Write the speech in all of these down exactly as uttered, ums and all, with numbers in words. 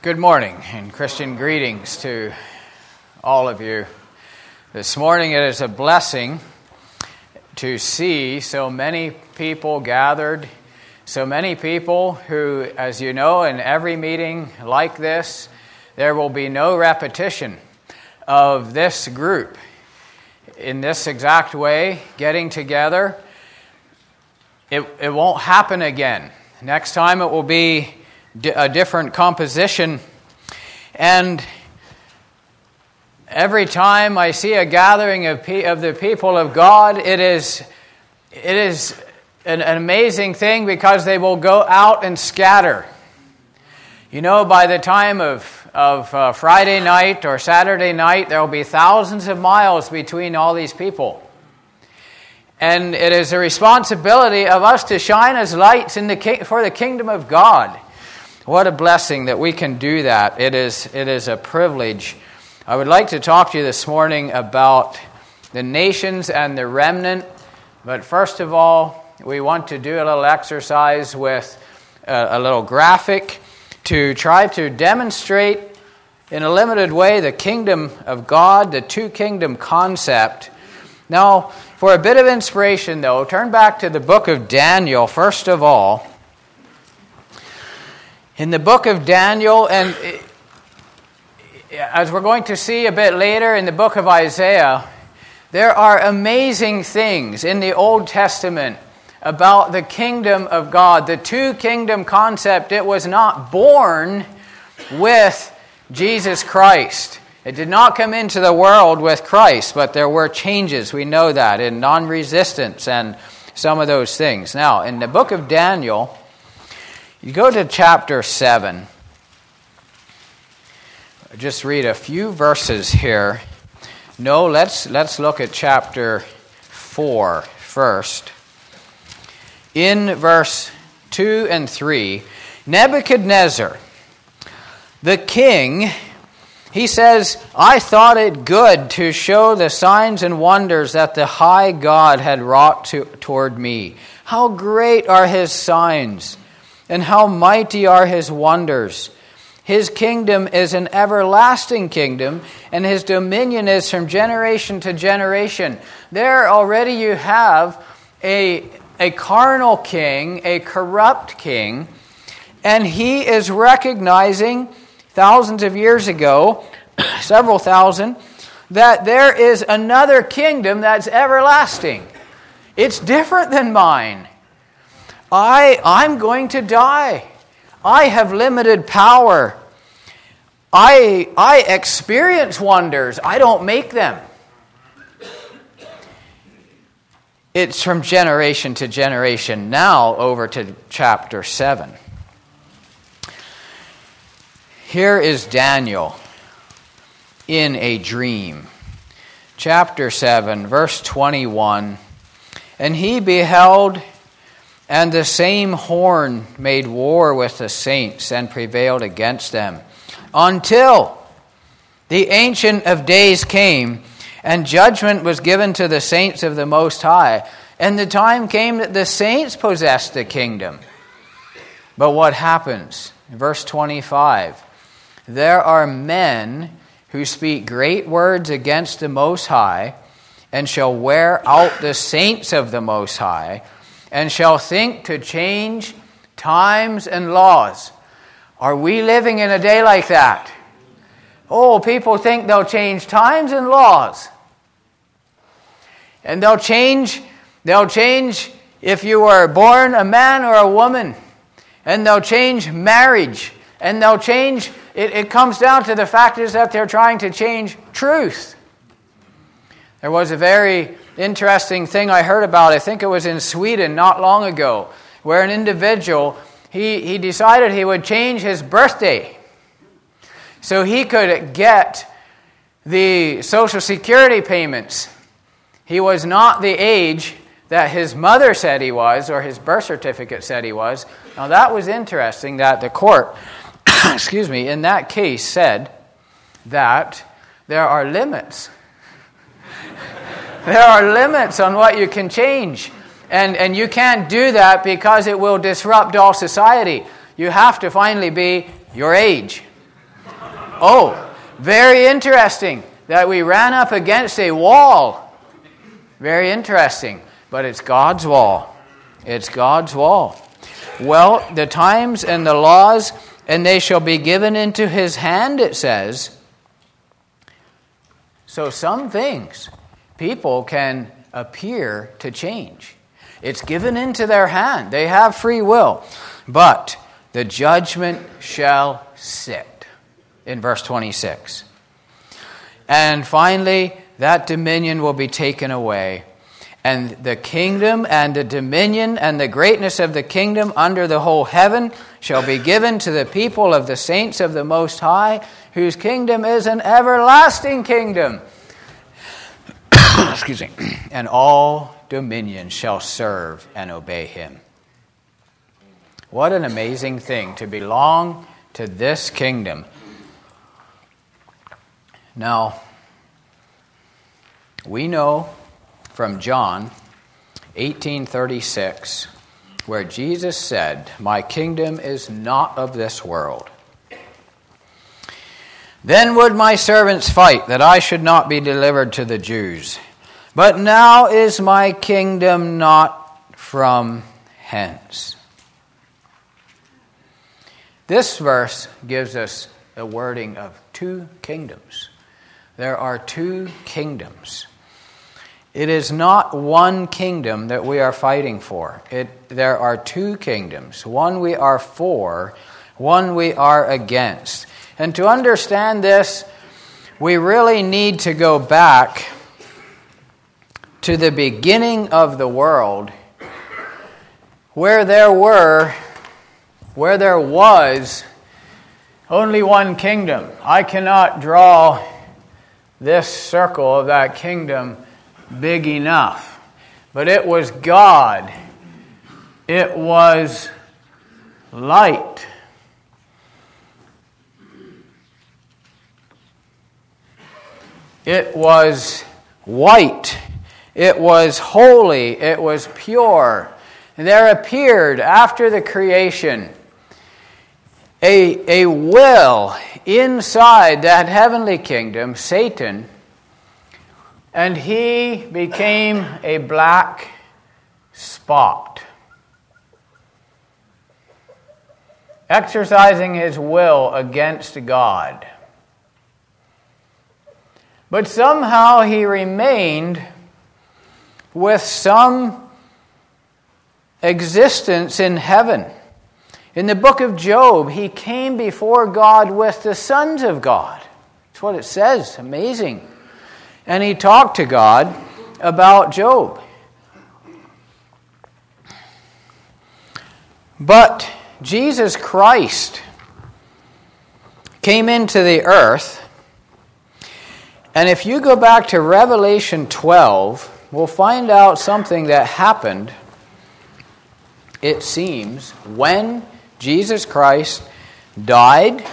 Good morning and Christian greetings to all of you. This morning it is a blessing to see so many people gathered, so many people who, as you know, in every meeting like this, there will be no repetition of this group in this exact way, getting together. It, it won't happen again. Next time it will be a different composition, and every time I see a gathering of pe- of the people of God, it is it is an, an amazing thing because they will go out and scatter. You know, by the time of of uh, Friday night or Saturday night, there will be thousands of miles between all these people. And it is a responsibility of us to shine as lights in the ki- for the kingdom of God. What a blessing that we can do that. It is it is a privilege. I would like to talk to you this morning about the nations and the remnant. But first of all, we want to do a little exercise with a, a little graphic to try to demonstrate in a limited way the kingdom of God, the two-kingdom concept. Now, for a bit of inspiration, though, turn back to the book of Daniel, first of all. In the book of Daniel, and as we're going to see a bit later in the book of Isaiah, there are amazing things in the Old Testament about the kingdom of God, the two-kingdom concept. It was not born with Jesus Christ. It did not come into the world with Christ, but there were changes, we know that, in non-resistance and some of those things. Now, in the book of Daniel, you go to chapter seven. I'll just read a few verses here. No, let's let's look at chapter four first. In verse two and three, Nebuchadnezzar, the king, he says, I thought it good to show the signs and wonders that the high God had wrought to, toward me. How great are his signs, and how mighty are his wonders. His kingdom is an everlasting kingdom, and his dominion is from generation to generation. There already you have a, a carnal king, a corrupt king, and he is recognizing thousands of years ago, several thousand, that there is another kingdom that's everlasting. It's different than mine. I, I'm going to die. I have limited power. I, I experience wonders. I don't make them. It's from generation to generation. Now over to chapter seven. Here is Daniel in a dream. Chapter seven, verse twenty-one. And he beheld, and the same horn made war with the saints and prevailed against them, until the Ancient of Days came, and judgment was given to the saints of the Most High. And the time came that the saints possessed the kingdom. But what happens? Verse twenty-five. There are men who speak great words against the Most High, and shall wear out the saints of the Most High, and shall think to change times and laws. Are we living in a day like that? Oh, people think they'll change times and laws. And they'll change, they'll change if you were born a man or a woman. And they'll change marriage. And they'll change, it, it comes down to the fact is that they're trying to change truth. There was a very interesting thing I heard about, I think it was in Sweden not long ago, where an individual, he, he decided he would change his birthday so he could get the Social Security payments. He was not the age that his mother said he was, or his birth certificate said he was. Now that was interesting that the court, excuse me, in that case said that there are limits. There are limits on what you can change. And, and you can't do that because it will disrupt all society. You have to finally be your age. Oh, very interesting that we ran up against a wall. Very interesting. But it's God's wall. It's God's wall. Well, the times and the laws, and they shall be given into his hand, it says. So some things people can appear to change. It's given into their hand. They have free will. But the judgment shall sit, in verse twenty-six. And finally, that dominion will be taken away. And the kingdom and the dominion and the greatness of the kingdom under the whole heaven shall be given to the people of the saints of the Most High, whose kingdom is an everlasting kingdom. Excuse me. And all dominion shall serve and obey him. What an amazing thing to belong to this kingdom. Now, we know from John eighteen thirty-six, where Jesus said, "My kingdom is not of this world. Then would my servants fight, that I should not be delivered to the Jews. But now is my kingdom not from hence." This verse gives us the wording of two kingdoms. There are two kingdoms. It is not one kingdom that we are fighting for. It, there are two kingdoms. One we are for, one we are against. And to understand this, we really need to go back to the beginning of the world, where there were, where there was only one kingdom. I cannot draw this circle of that kingdom big enough. But it was God. It was light. It was white. It was holy. It was pure. There appeared after the creation a, a will inside that heavenly kingdom, Satan, and he became a black spot, exercising his will against God. But somehow he remained with some existence in heaven. In the book of Job, he came before God with the sons of God. That's what it says. Amazing. And he talked to God about Job. But Jesus Christ came into the earth. And if you go back to Revelation twelve, we'll find out something that happened, it seems, when Jesus Christ died.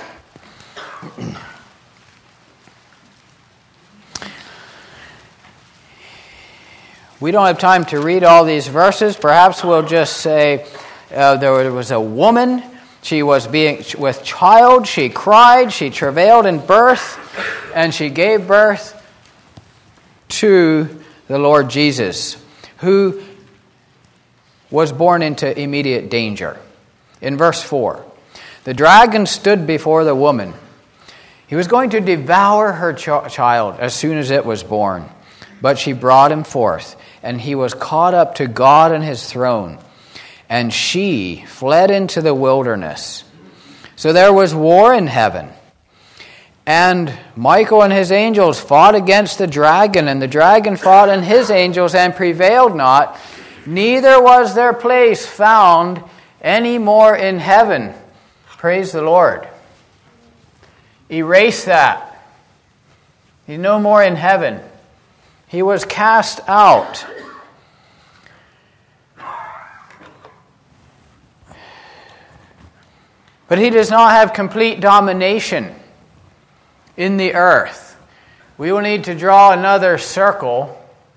We don't have time to read all these verses. Perhaps we'll just say uh, there was a woman. She was being with child. She cried. She travailed in birth. And she gave birth to the Lord Jesus, who was born into immediate danger. In verse four, the dragon stood before the woman. He was going to devour her ch- child as soon as it was born. But she brought him forth, and he was caught up to God and his throne. And she fled into the wilderness. So there was war in heaven. And Michael and his angels fought against the dragon, and the dragon fought and his angels and prevailed not. Neither was their place found any more in heaven. Praise the Lord. Erase that. He's no more in heaven. He was cast out. But he does not have complete domination in the earth. We will need to draw another circle.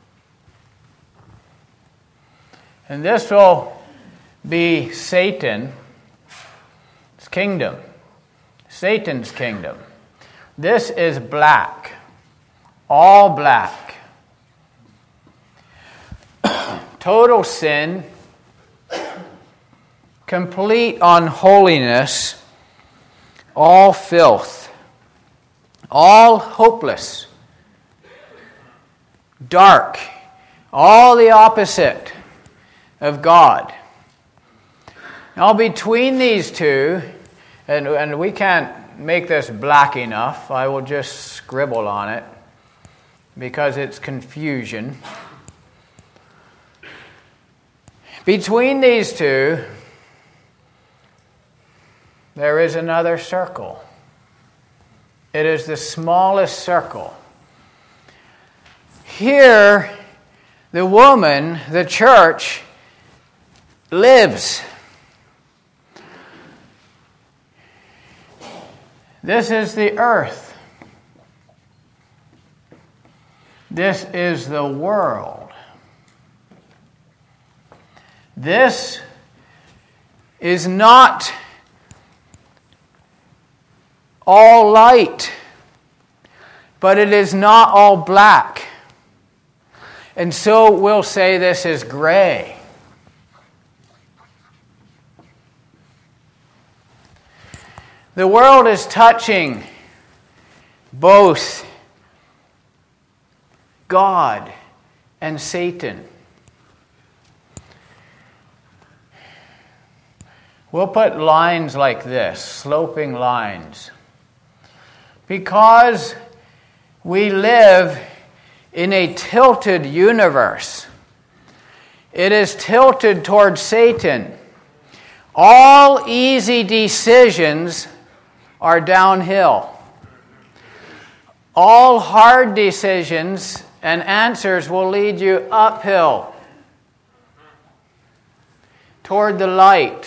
And this will be Satan's kingdom. Satan's kingdom. This is black. All black. Total sin. Complete unholiness. All filth. All hopeless. Dark. All the opposite of God. Now between these two, and, and we can't make this black enough, I will just scribble on it because it's confusion. Between these two, there is another circle. It is the smallest circle. Here, the woman, the church, lives. This is the earth. This is the world. This is not all light, but it is not all black. And so we'll say this is gray. The world is touching both God and Satan. We'll put lines like this, sloping lines. Because we live in a tilted universe. It is tilted towards Satan. All easy decisions are downhill. All hard decisions and answers will lead you uphill toward the light.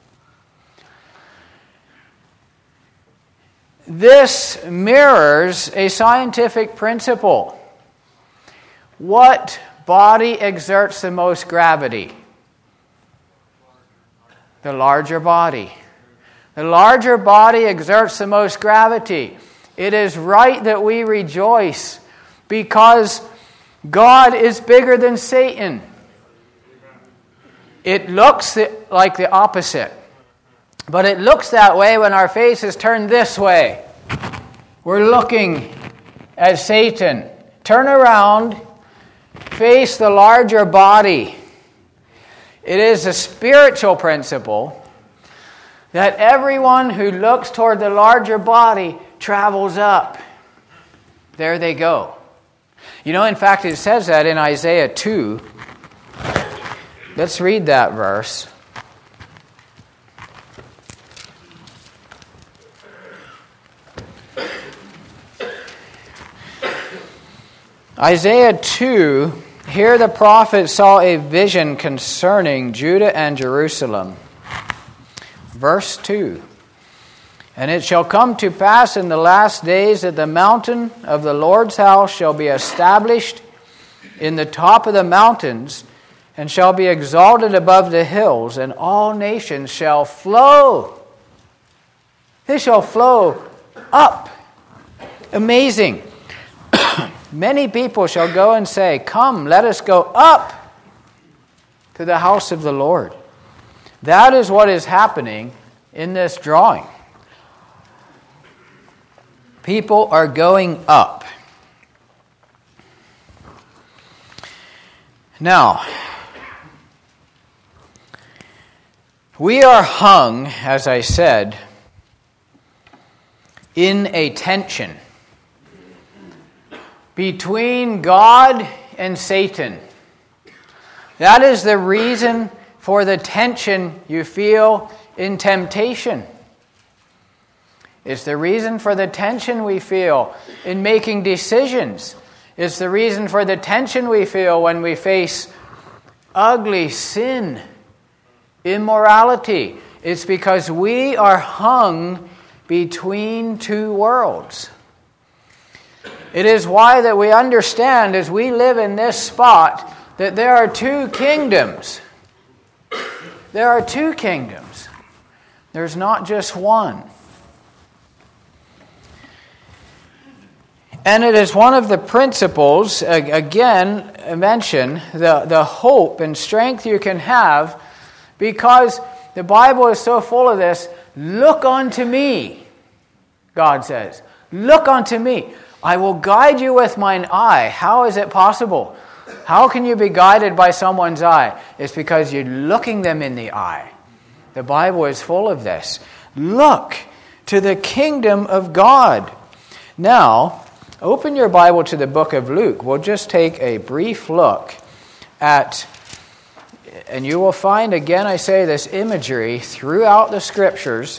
This mirrors a scientific principle. What body exerts the most gravity? The larger body. The larger body exerts the most gravity. It is right that we rejoice because God is bigger than Satan. It looks like the opposite. But it looks that way when our face is turned this way. We're looking at Satan. Turn around, face the larger body. It is a spiritual principle that everyone who looks toward the larger body travels up. There they go. You know, in fact, it says that in Isaiah two. Let's read that verse. Isaiah two, here the prophet saw a vision concerning Judah and Jerusalem. Verse two. And it shall come to pass in the last days that the mountain of the Lord's house shall be established in the top of the mountains, and shall be exalted above the hills, and all nations shall flow. They shall flow up. Amazing. Many people shall go and say, "Come, let us go up to the house of the Lord." That is what is happening in this drawing. People are going up. Now, we are hung, as I said, in a tension between God and Satan. That is the reason for the tension you feel in temptation. It's the reason for the tension we feel in making decisions. It's the reason for the tension we feel when we face ugly sin, immorality. It's because we are hung between two worlds. It is why that we understand as we live in this spot that there are two kingdoms. There are two kingdoms. There's not just one. And it is one of the principles, again, mention the, the hope and strength you can have, because the Bible is so full of this. Look unto me, God says. Look unto me. I will guide you with mine eye. How is it possible? How can you be guided by someone's eye? It's because you're looking them in the eye. The Bible is full of this. Look to the kingdom of God. Now, open your Bible to the book of Luke. We'll just take a brief look at, and you will find, again, I say this imagery throughout the Scriptures.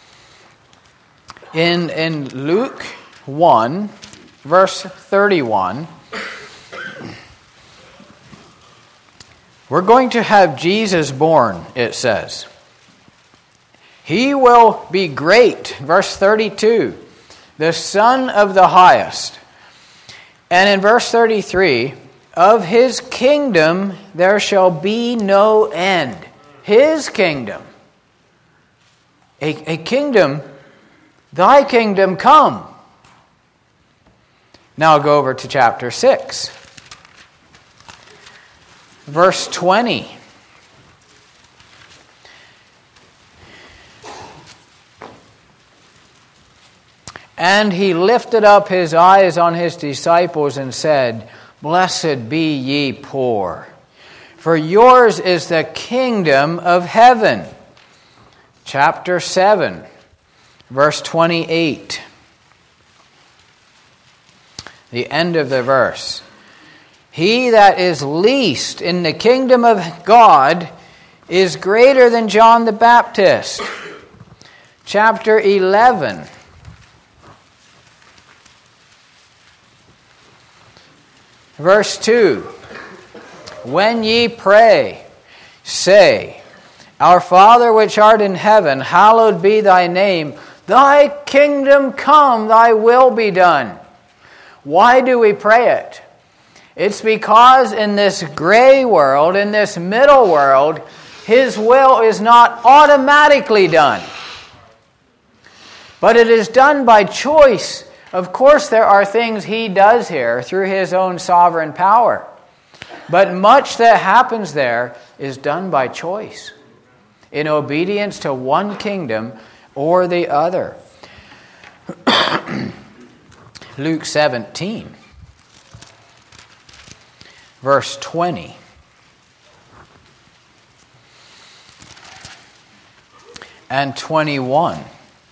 In, in Luke one, verse thirty-one, we're going to have Jesus born, it says. He will be great, verse thirty-two, the Son of the Highest. And in verse thirty-three, of his kingdom there shall be no end. His kingdom. A, a kingdom, thy kingdom come. Now I'll go over to chapter six. Verse twenty. And he lifted up his eyes on his disciples and said, Blessed be ye poor, for yours is the kingdom of heaven. Chapter seven, verse twenty-eight. The end of the verse. He that is least in the kingdom of God is greater than John the Baptist. Chapter eleven. Verse two. When ye pray, say, Our Father which art in heaven, hallowed be thy name. Thy kingdom come, thy will be done. Why do we pray it? It's because in this gray world, in this middle world, His will is not automatically done. But it is done by choice. Of course, there are things He does here through His own sovereign power. But much that happens there is done by choice, in obedience to one kingdom or the other. Luke seventeen, verse twenty. And twenty-one.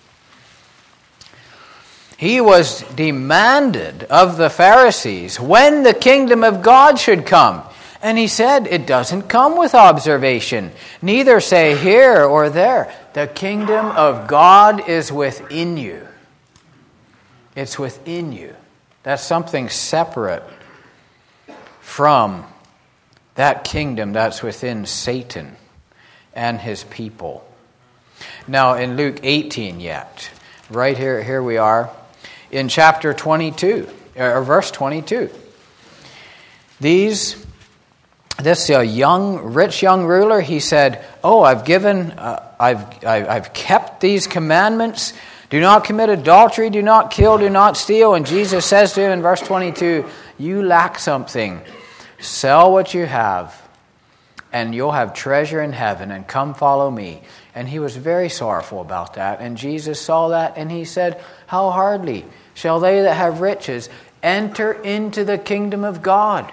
He was demanded of the Pharisees when the kingdom of God should come. And he said, it doesn't come with observation. Neither say here or there. The kingdom of God is within you. It's within you. That's something separate from that kingdom that's within Satan and his people. Now in Luke eighteen yet, right here, here we are. In chapter twenty-two, or verse twenty-two. These, this uh, young, rich young ruler, he said, "Oh, I've given, uh, I've, I've, I've kept these commandments. Do not commit adultery. Do not kill. Do not steal." And Jesus says to him in verse twenty-two, "You lack something. Sell what you have, and you'll have treasure in heaven. And come, follow me." And he was very sorrowful about that. And Jesus saw that, and he said, "How hardly shall they that have riches enter into the kingdom of God?"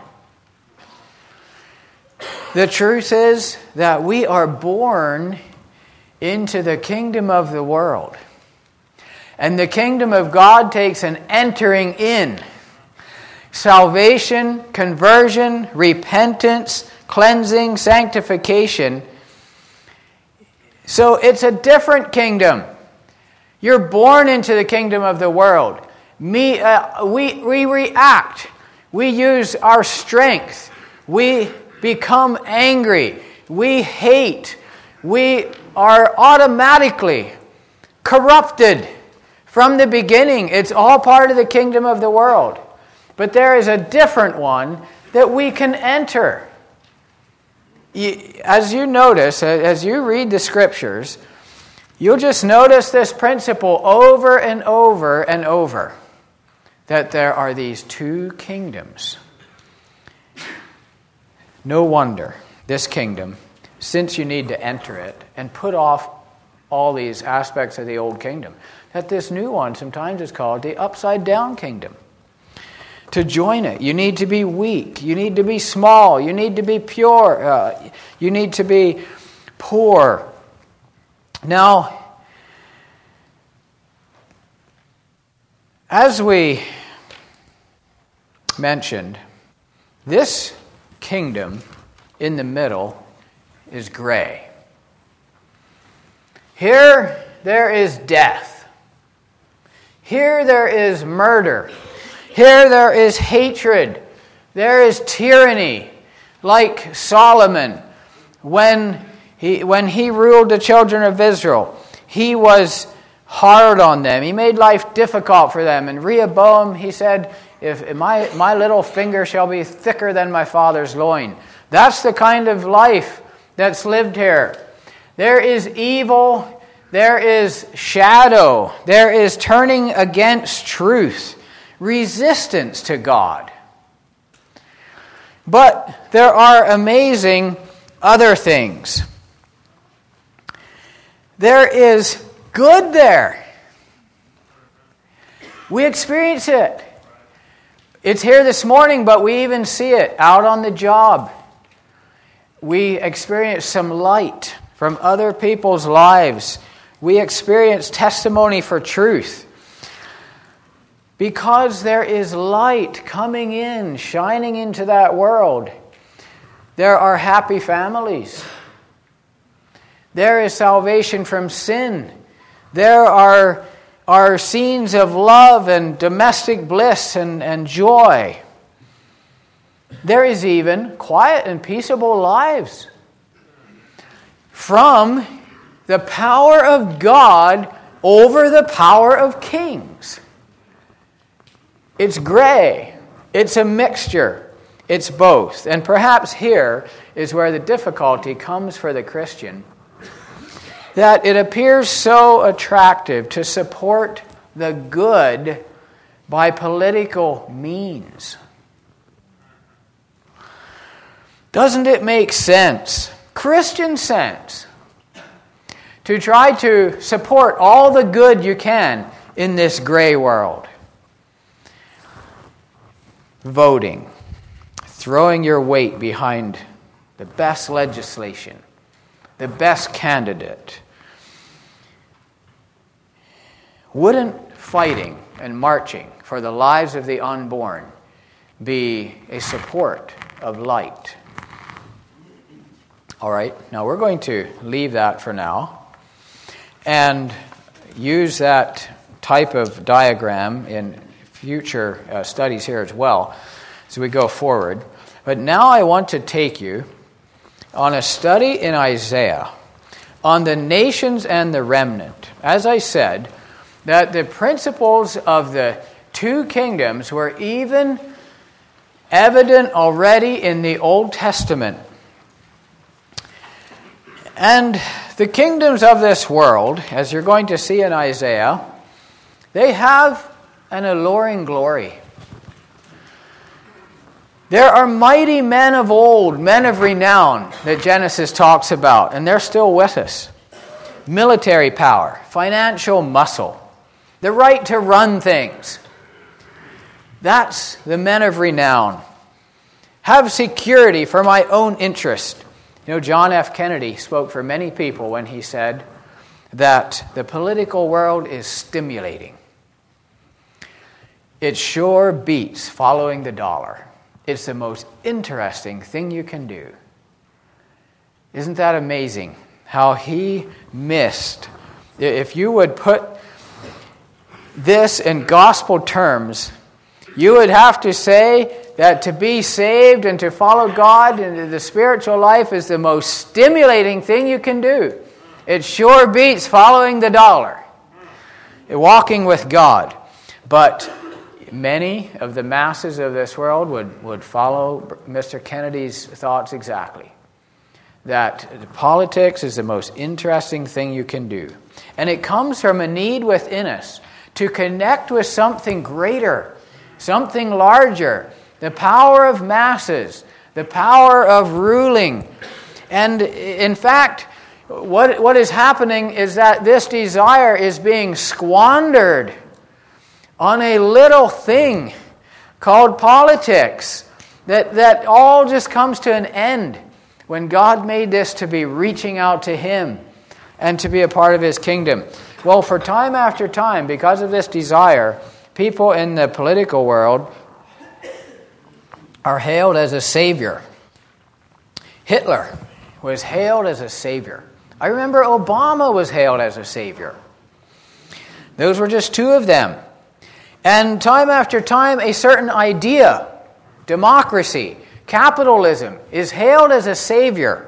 The truth is that we are born into the kingdom of the world. And the kingdom of God takes an entering in. Salvation, conversion, repentance, cleansing, sanctification. So it's a different kingdom. You're born into the kingdom of the world. Me, uh, we, we react. We use our strength. We become angry. We hate. We are automatically corrupted from the beginning. It's all part of the kingdom of the world. But there is a different one that we can enter. As you notice, as you read the Scriptures, you'll just notice this principle over and over and over. that there are these two kingdoms. No wonder this kingdom, since you need to enter it and put off all these aspects of the old kingdom, that this new one sometimes is called the upside-down kingdom. To join it, you need to be weak, you need to be small, you need to be pure, uh, you need to be poor. Now, as we mentioned, this kingdom in the middle is gray. Here there is death. Here there is murder. Here there is hatred. There is tyranny, like Solomon when he when he ruled the children of Israel. He was hard on them. He made life difficult for them. And Rehoboam, he said, if my, my little finger shall be thicker than my father's loin. That's the kind of life that's lived here. There is evil. There is shadow. There is turning against truth. Resistance to God. But there are amazing other things. There is good there. We experience it. It's here this morning, but we even see it out on the job. We experience some light from other people's lives. We experience testimony for truth. Because there is light coming in, shining into that world. There are happy families. There is salvation from sin. There are, are scenes of love and domestic bliss and, and joy. There is even quiet and peaceable lives from the power of God over the power of kings. It's gray. It's a mixture. It's both. And perhaps here is where the difficulty comes for the Christian. That it appears so attractive to support the good by political means. Doesn't it make sense, Christian sense, to try to support all the good you can in this gray world? Voting, throwing your weight behind the best legislation, the best candidate. Wouldn't fighting and marching for the lives of the unborn be a support of light? All right, now we're going to leave that for now and use that type of diagram in future uh, studies here as well as we go forward. But now I want to take you on a study in Isaiah on the nations and the remnant. As I said, that the principles of the two kingdoms were even evident already in the Old Testament. And the kingdoms of this world, as you're going to see in Isaiah, they have an alluring glory. There are mighty men of old, men of renown, that Genesis talks about, and they're still with us. Military power, financial muscle, the right to run things. That's the men of renown. Have security for my own interest. You know, John F. Kennedy spoke for many people when he said that the political world is stimulating. It sure beats following the dollar. It's the most interesting thing you can do. Isn't that amazing how he missed? If you would put this in gospel terms, you would have to say that to be saved and to follow God into the spiritual life is the most stimulating thing you can do. It sure beats following the dollar, walking with God. But many of the masses of this world would, would follow Mister Kennedy's thoughts exactly. That politics is the most interesting thing you can do. And it comes from a need within us to connect with something greater something larger, the power of masses, the power of ruling. And in fact, what, what is happening is that this desire is being squandered on a little thing called politics, that, that all just comes to an end when God made this to be reaching out to Him and to be a part of His kingdom. Well, for time after time, because of this desire, people in the political world are hailed as a savior. Hitler was hailed as a savior. I remember Obama was hailed as a savior. Those were just two of them. And time after time, a certain idea, democracy, capitalism, is hailed as a savior.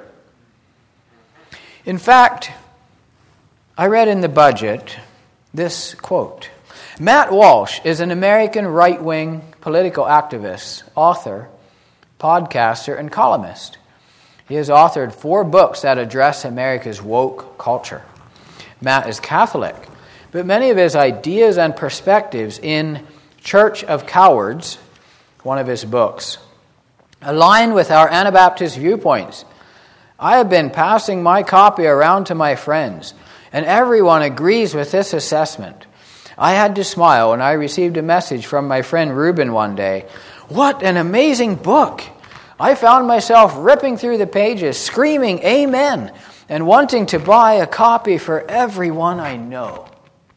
In fact, I read in the budget this quote. Matt Walsh is an American right-wing political activist, author, podcaster, and columnist. He has authored four books that address America's woke culture. Matt is Catholic, but many of his ideas and perspectives in Church of Cowards, one of his books, align with our Anabaptist viewpoints. I have been passing my copy around to my friends, and everyone agrees with this assessment. I had to smile when I received a message from my friend Reuben one day. What an amazing book! I found myself ripping through the pages, screaming amen, and wanting to buy a copy for everyone I know.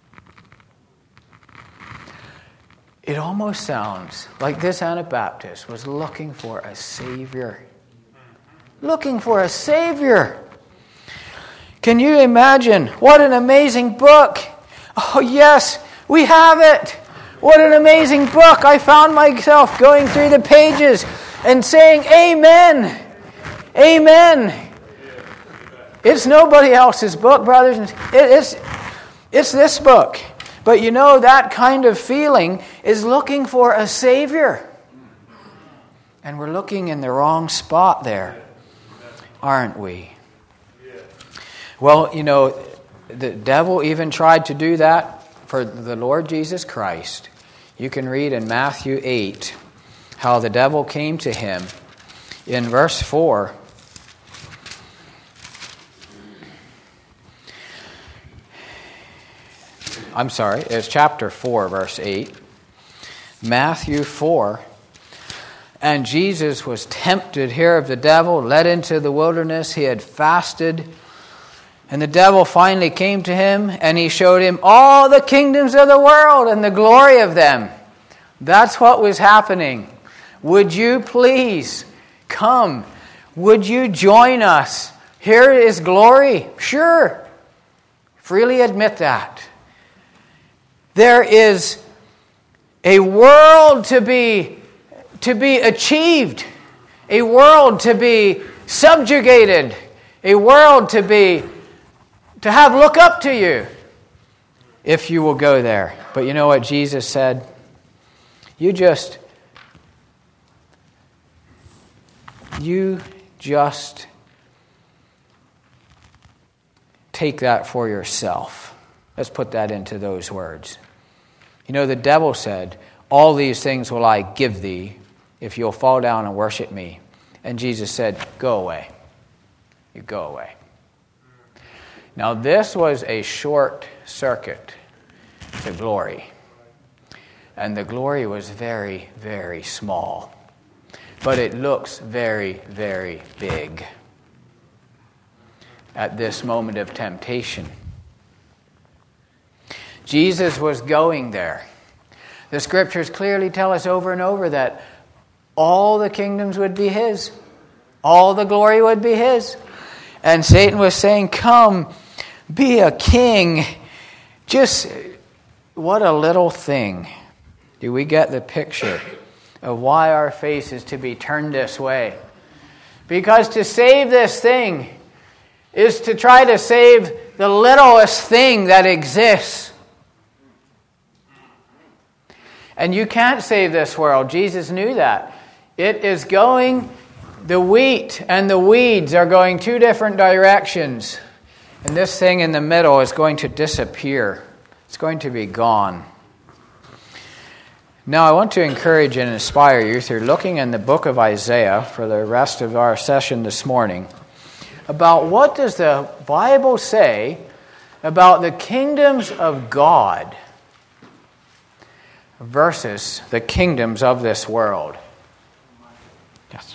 It almost sounds like this Anabaptist was looking for a savior. Looking for a savior. Can you imagine? What an amazing book. Oh yes, we have it. What an amazing book. I found myself going through the pages and saying amen. Amen. It's nobody else's book, brothers. And it's, it's this book. But you know, that kind of feeling is looking for a savior. And we're looking in the wrong spot there, aren't we? Well, you know, the devil even tried to do that for the Lord Jesus Christ. You can read in Matthew eight how the devil came to him. In verse four, I'm sorry, it's chapter four, verse eight. Matthew four. And Jesus was tempted here of the devil, led into the wilderness. He had fasted. And the devil finally came to him, and he showed him all the kingdoms of the world and the glory of them. That's what was happening. Would you please come? Would you join us? Here is glory. Sure. Freely admit that. There is a world to be, to be achieved. A world to be subjugated. A world to be to have look up to you if you will go there. But you know what Jesus said? You just, you just take that for yourself. Let's put that into those words. You know, the devil said, all these things will I give thee if you'll fall down and worship me. And Jesus said, go away. You go away. Now, this was a short circuit to glory. And the glory was very, very small. But it looks very, very big at this moment of temptation. Jesus was going there. The scriptures clearly tell us over and over that all the kingdoms would be His. All the glory would be His. And Satan was saying, come, be a king. Just, what a little thing. Do we get the picture of why our face is to be turned this way? Because to save this thing is to try to save the littlest thing that exists. And you can't save this world. Jesus knew that. It is going... The wheat and the weeds are going two different directions. And this thing in the middle is going to disappear. It's going to be gone. Now, I want to encourage and inspire you through looking in the book of Isaiah for the rest of our session this morning about what does the Bible say about the kingdoms of God versus the kingdoms of this world. Yes.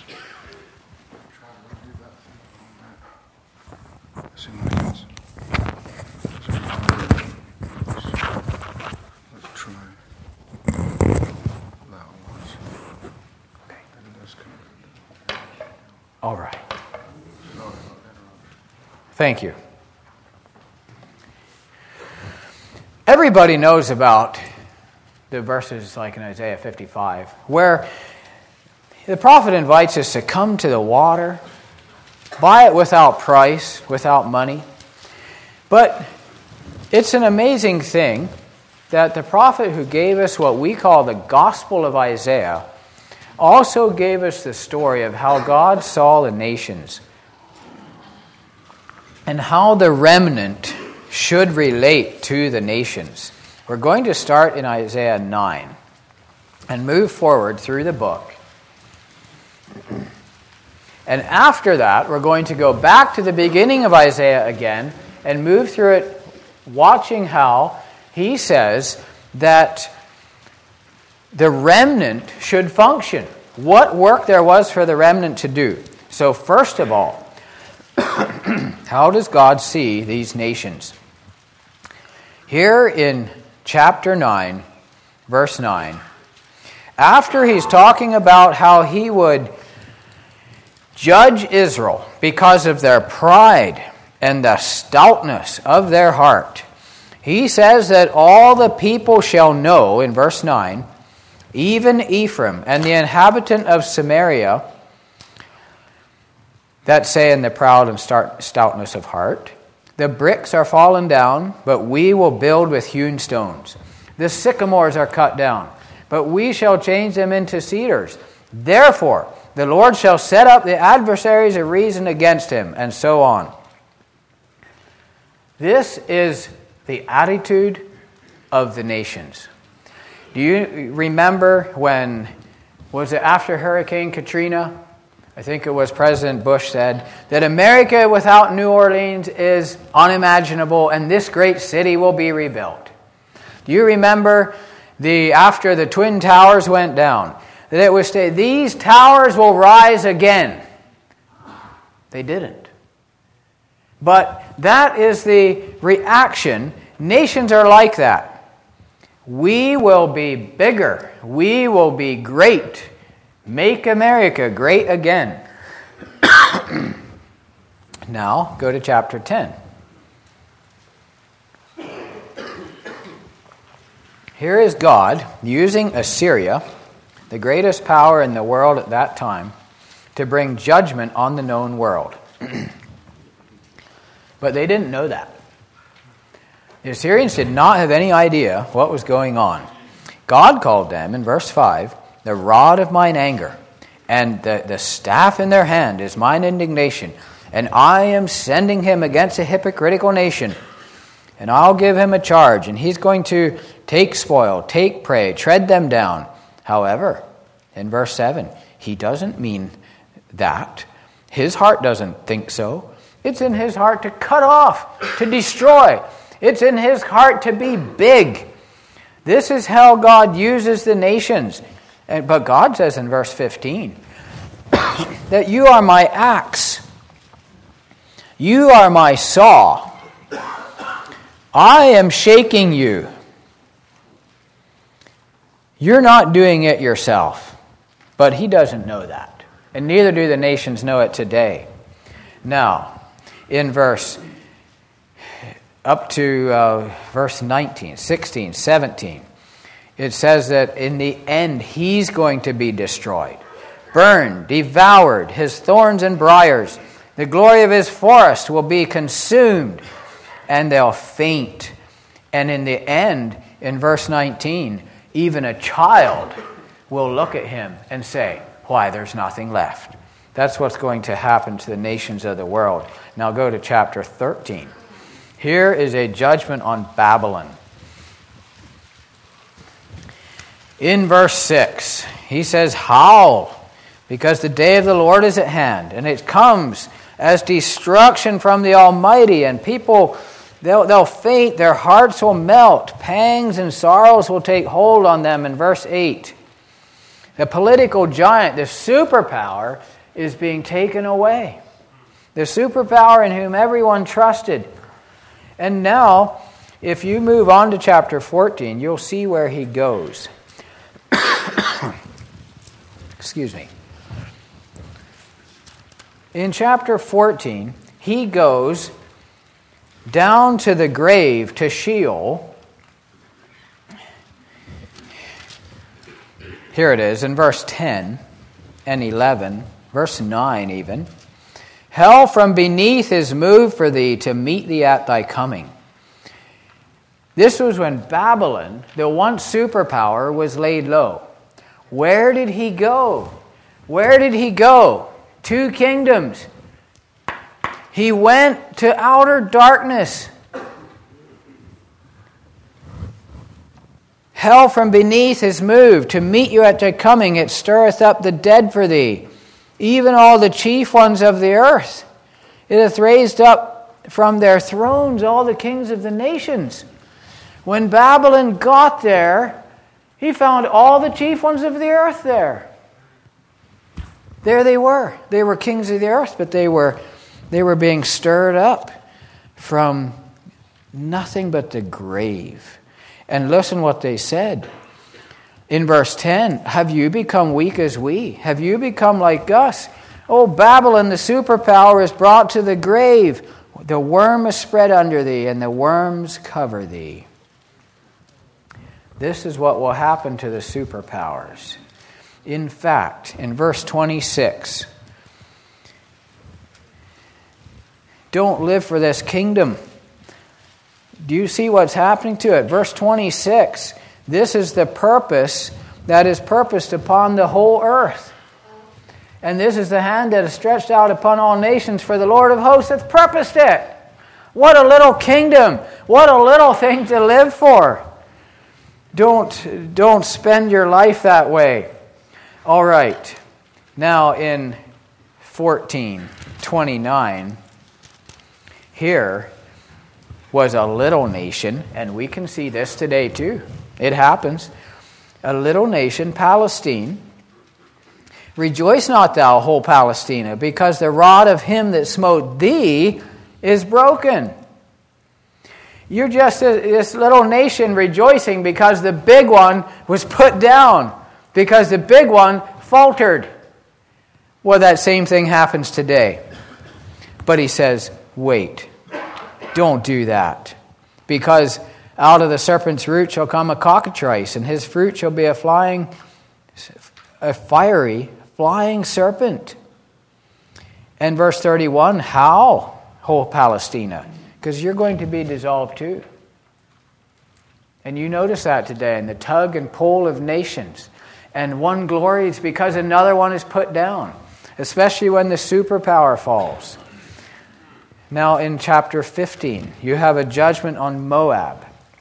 All right. Thank you. Everybody knows about the verses like in Isaiah fifty-five, where the prophet invites us to come to the water, buy it without price, without money. But it's an amazing thing that the prophet who gave us what we call the Gospel of Isaiah also gave us the story of how God saw the nations and how the remnant should relate to the nations. We're going to start in Isaiah nine and move forward through the book. And after that, we're going to go back to the beginning of Isaiah again and move through it, watching how he says that the remnant should function. What work there was for the remnant to do. So first of all, how does God see these nations? Here in chapter nine, verse nine, after he's talking about how he would judge Israel because of their pride and the stoutness of their heart, he says that all the people shall know, in verse nine, even Ephraim and the inhabitant of Samaria, that say in the proud and stoutness of heart, the bricks are fallen down, but we will build with hewn stones. The sycamores are cut down, but we shall change them into cedars. Therefore, the Lord shall set up the adversaries a reason against him, and so on. This is the attitude of the nations. Do you remember when, was it after Hurricane Katrina? I think it was President Bush said that America without New Orleans is unimaginable and this great city will be rebuilt. Do you remember the after the Twin Towers went down, that it was stated, these towers will rise again? They didn't. But that is the reaction. Nations are like that. We will be bigger. We will be great. Make America great again. Now, go to chapter ten. Here is God using Assyria, the greatest power in the world at that time, to bring judgment on the known world. But they didn't know that. The Assyrians did not have any idea what was going on. God called them, in verse five, the rod of mine anger, and the, the staff in their hand is mine indignation, and I am sending him against a hypocritical nation, and I'll give him a charge, and he's going to take spoil, take prey, tread them down. However, in verse seven, he doesn't mean that. His heart doesn't think so. It's in his heart to cut off, to destroy. It's in his heart to be big. This is how God uses the nations. And, but God says in verse fifteen that you are my axe. You are my saw. I am shaking you. You're not doing it yourself. But he doesn't know that. And neither do the nations know it today. Now, in verse up to uh, verse nineteen, sixteen, seventeen, it says that in the end he's going to be destroyed, burned, devoured, his thorns and briars. The glory of his forest will be consumed, and they'll faint. And in the end, in verse nineteen, even a child will look at him and say, why, there's nothing left. That's what's going to happen to the nations of the world. Now go to chapter thirteen. Here is a judgment on Babylon. In verse six, he says, howl, because the day of the Lord is at hand, and it comes as destruction from the Almighty, and people, they'll, they'll faint, their hearts will melt, pangs and sorrows will take hold on them. In verse eight, the political giant, the superpower, is being taken away. The superpower in whom everyone trusted. And now, if you move on to chapter fourteen, you'll see where he goes. Excuse me. In chapter fourteen, he goes down to the grave, to Sheol. Here it is in verse ten and eleven, verse nine even. Hell from beneath is moved for thee to meet thee at thy coming. This was when Babylon, the once superpower, was laid low. Where did he go? Where did he go? Two kingdoms. He went to outer darkness. Hell from beneath is moved to meet you at thy coming. It stirreth up the dead for thee, even all the chief ones of the earth. It hath raised up from their thrones all the kings of the nations. When Babylon got there, he found all the chief ones of the earth there. There they were. They were kings of the earth, but they were they were being stirred up from nothing but the grave. And listen what they said. In verse ten, have you become weak as we? Have you become like us? Oh, Babylon, the superpower, is brought to the grave. The worm is spread under thee, and the worms cover thee. This is what will happen to the superpowers. In fact, in verse twenty-six, don't live for this kingdom. Do you see what's happening to it? Verse twenty-six, this is the purpose that is purposed upon the whole earth. And this is the hand that is stretched out upon all nations, for the Lord of hosts hath purposed it. What a little kingdom. What a little thing to live for. Don't, don't spend your life that way. All right. Now in fourteen twenty-nine, here was a little nation, and we can see this today too. It happens. A little nation, Palestine. Rejoice not thou, whole Palestina, because the rod of him that smote thee is broken. You're just this little nation rejoicing because the big one was put down, because the big one faltered. Well, that same thing happens today. But he says, wait, don't do that, because out of the serpent's root shall come a cockatrice, and his fruit shall be a flying, a fiery, flying serpent. And verse thirty-one, how, whole Palestina? Because you're going to be dissolved too. And you notice that today in the tug and pull of nations. And one glories because another one is put down, especially when the superpower falls. Now in chapter fifteen, you have a judgment on Moab.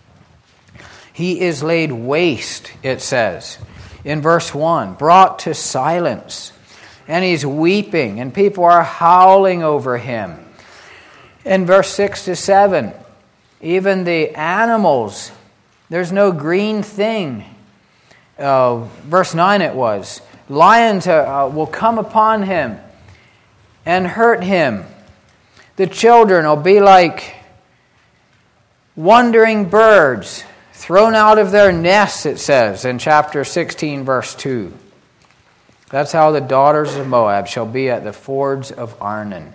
He is laid waste, it says. In verse one, brought to silence. And he's weeping, and people are howling over him. In verse six to seven, even the animals, there's no green thing. Uh, verse nine it was. Lions uh, will come upon him and hurt him. The children will be like wandering birds, thrown out of their nests, it says in chapter sixteen, verse two. That's how the daughters of Moab shall be at the fords of Arnon.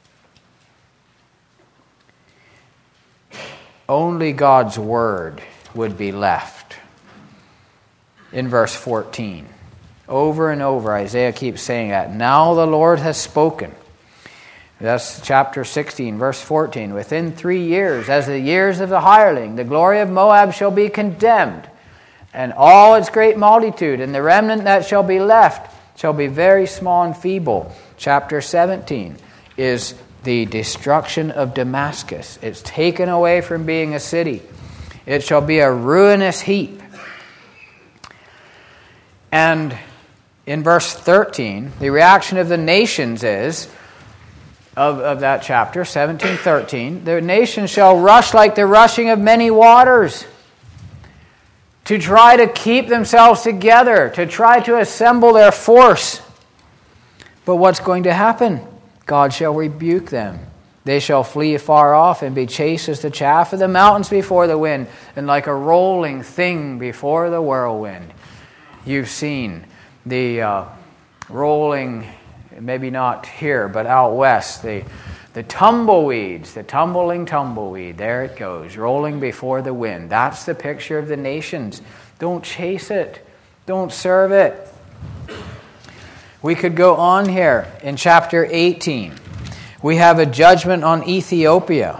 Only God's word would be left. In verse fourteen, over and over, Isaiah keeps saying that. Now the Lord has spoken. That's chapter sixteen, verse fourteen. Within three years, as the years of the hireling, the glory of Moab shall be condemned, and all its great multitude, and the remnant that shall be left shall be very small and feeble. Chapter seventeen is the destruction of Damascus. It's taken away from being a city. It shall be a ruinous heap. And in verse thirteen, the reaction of the nations is, of, of that chapter, seventeen thirteen, the nations shall rush like the rushing of many waters, to try to keep themselves together, to try to assemble their force. But what's going to happen? God shall rebuke them. They shall flee far off and be chased as the chaff of the mountains before the wind, and like a rolling thing before the whirlwind. You've seen the uh, rolling, maybe not here, but out west, the, the tumbleweeds, the tumbling tumbleweed. There it goes, rolling before the wind. That's the picture of the nations. Don't chase it. Don't serve it. We could go on here in chapter eighteen. We have a judgment on Ethiopia.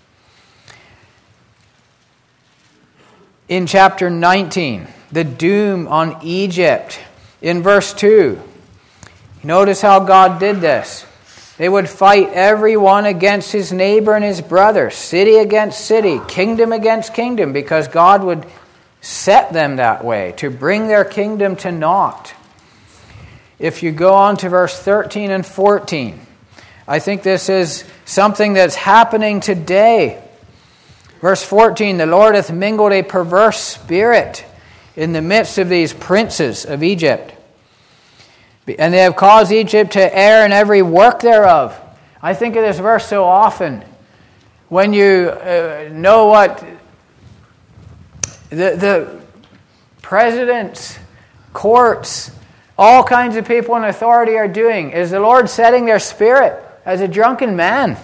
In chapter nineteen, the doom on Egypt. In verse two, notice how God did this. They would fight everyone against his neighbor and his brother, city against city, kingdom against kingdom, because God would set them that way to bring their kingdom to naught. If you go on to verse thirteen and fourteen, I think this is something that's happening today. Verse fourteen, the Lord hath mingled a perverse spirit in the midst of these princes of Egypt, and they have caused Egypt to err in every work thereof. I think of this verse so often. When you uh, know what the, the presidents, courts, all kinds of people in authority are doing, is the Lord setting their spirit as a drunken man.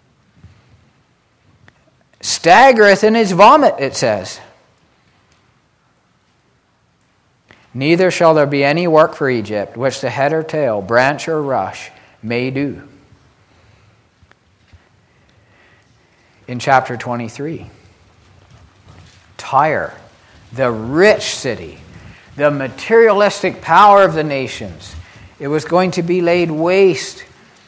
Staggereth in his vomit, it says. Neither shall there be any work for Egypt, which the head or tail, branch or rush, may do. In chapter twenty-three, Tyre, the rich city, the materialistic power of the nations, it was going to be laid waste.